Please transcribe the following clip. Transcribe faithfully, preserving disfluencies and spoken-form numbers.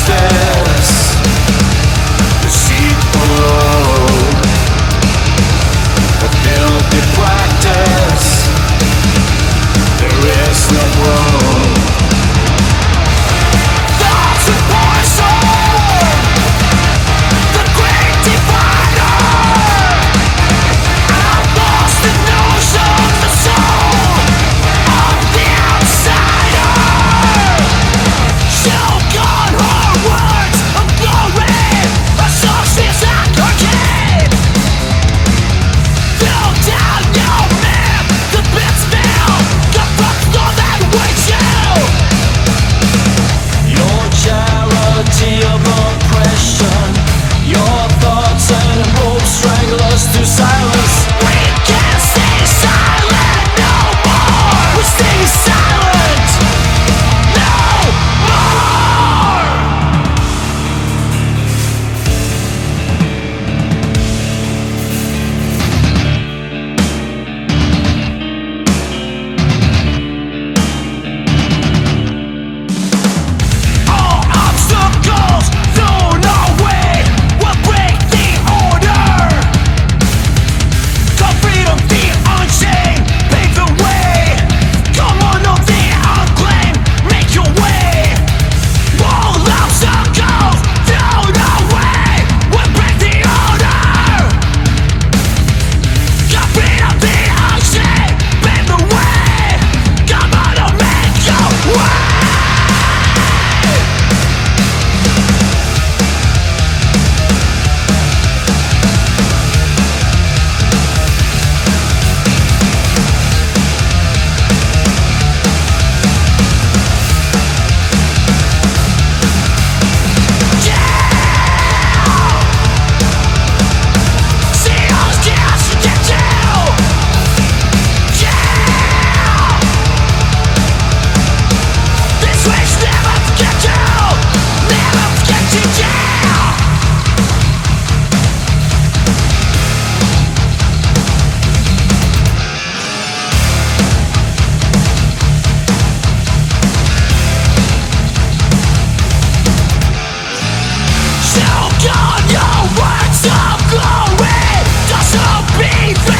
justice, the sheep below, a filthy practice, there is no room. Thoughts of poison, the great divider. I've lost the notion, the soul of the outsider. Choke on her words of glory, a solstice and cocaine. Fill down your man, the bits fill, confront all that waits you. Your charity of oppression, your thoughts and hopes strangle us to silence. We can't stay silent no more. We stay silent no more. All obstacles thrown our way will break the order. Call freedom the unchained, pave the way. Come on, oh, the unclaimed, make your way. All obstacles thrown our way will break the order. Call freedom the unchained, pave the way. Come on, oh, make your way. See us gas and get down. Yeah. This wish never forget you, never forget you. Yeah. Choke on your words of glory, disobey.